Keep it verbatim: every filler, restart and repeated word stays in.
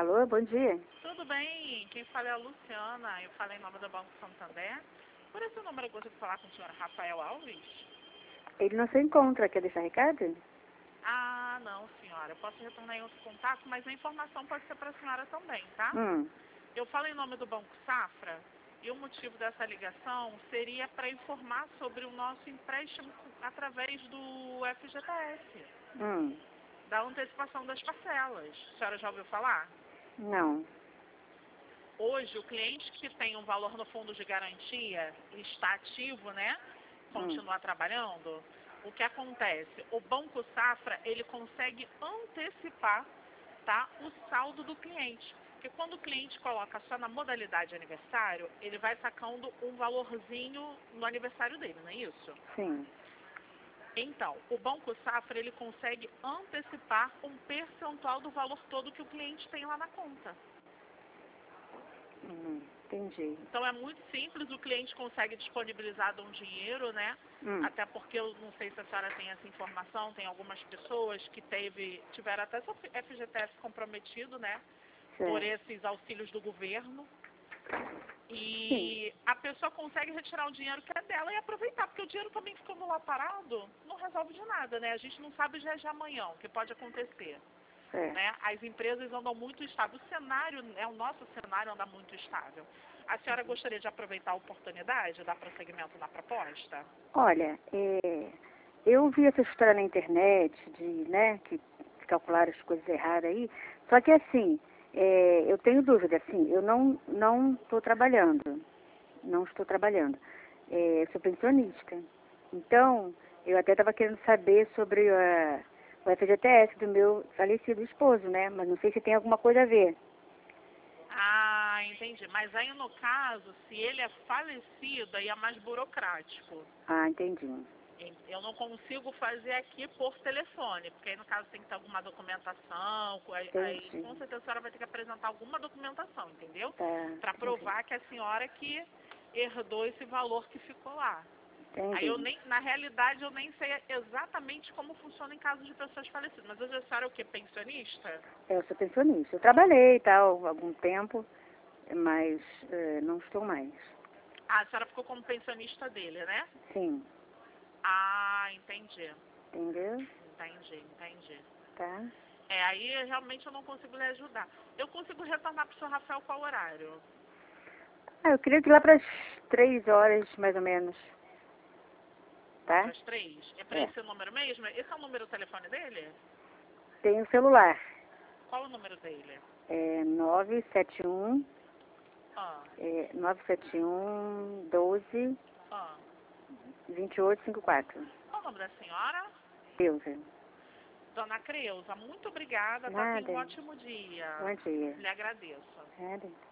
Alô, bom dia. Tudo bem? Quem fala é a Luciana. Eu falei em nome do Banco Santander. Por esse número eu gostaria de falar com o senhor Rafael Alves. Ele não se encontra. Quer deixar recado? Ah, não, senhora. Eu posso retornar em outro contato, mas a informação pode ser para a senhora também, tá? Hum. Eu falo em nome do Banco Safra e o motivo dessa ligação seria para informar sobre o nosso empréstimo através do F G T S, Hum. da antecipação das parcelas. A senhora já ouviu falar? Não. Hoje, o cliente que tem um valor no fundo de garantia e está ativo, né, continuar Hum. trabalhando, o que acontece? O Banco Safra, ele consegue antecipar, tá, o saldo do cliente. Porque quando o cliente coloca só na modalidade aniversário, ele vai sacando um valorzinho no aniversário dele, não é isso? Sim. Então, o Banco Safra, ele consegue antecipar um percentual do valor todo que o cliente tem lá na conta. Hum. Entendi. Então é muito simples, o cliente consegue disponibilizar um dinheiro, né? Hum. Até porque eu não sei se a senhora tem essa informação, tem algumas pessoas que teve, tiveram até seu F G T S comprometido, né? Por Certo. esses auxílios do governo. Sim. E a pessoa consegue retirar o dinheiro que é dela e aproveitar, porque o dinheiro também ficando lá parado não resolve de nada, né? A gente não sabe já de amanhã o que pode acontecer. Certo. Né? As empresas andam muito estável. O cenário, né, o nosso cenário anda muito estável. A senhora gostaria de aproveitar a oportunidade de dar prosseguimento na proposta? Olha, é, eu vi essa história na internet de, né, que calcularam as coisas erradas aí. Só que assim, é, eu tenho dúvida, assim, eu não não estou trabalhando. Não estou trabalhando. É, sou pensionista. Então, eu até estava querendo saber sobre a, o F G T S do meu falecido esposo, né? Mas não sei se tem alguma coisa a ver. Ah, entendi. Mas aí, no caso, se ele é falecido, aí é mais burocrático. Ah, entendi. Eu não consigo fazer aqui por telefone, porque aí, no caso, tem que ter alguma documentação. Aí, aí, Entendi. com certeza, a senhora vai ter que apresentar alguma documentação, entendeu? Tá, Para entendi. provar que é a senhora que herdou esse valor que ficou lá. Aí eu Entendi. nem, na realidade, eu nem sei exatamente como funciona em caso de pessoas falecidas. Mas hoje a senhora é o quê? Pensionista? Eu sou pensionista. Eu trabalhei e tal, algum tempo, mas eh, não estou mais. Ah, a senhora ficou como pensionista dele, né? Sim. Ah, entendi. Entendeu? Entendi, entendi. Tá? É, aí realmente eu não consigo lhe ajudar. Eu consigo retornar para o senhor Rafael qual horário? Ah, eu queria ir lá para as três horas, mais ou menos. Para Tá? as três? É para É. esse número mesmo? Esse é o número do telefone dele? Tem o celular. Qual o número dele? É nove sete um, Ah, é, nove sete um, doze, ah. vinte e oito, cinquenta e quatro. Qual o nome da senhora? Deusa. Dona Creuza, muito obrigada, tá? Tenha um Nada. ótimo dia. Bom dia. Lhe agradeço. Nada.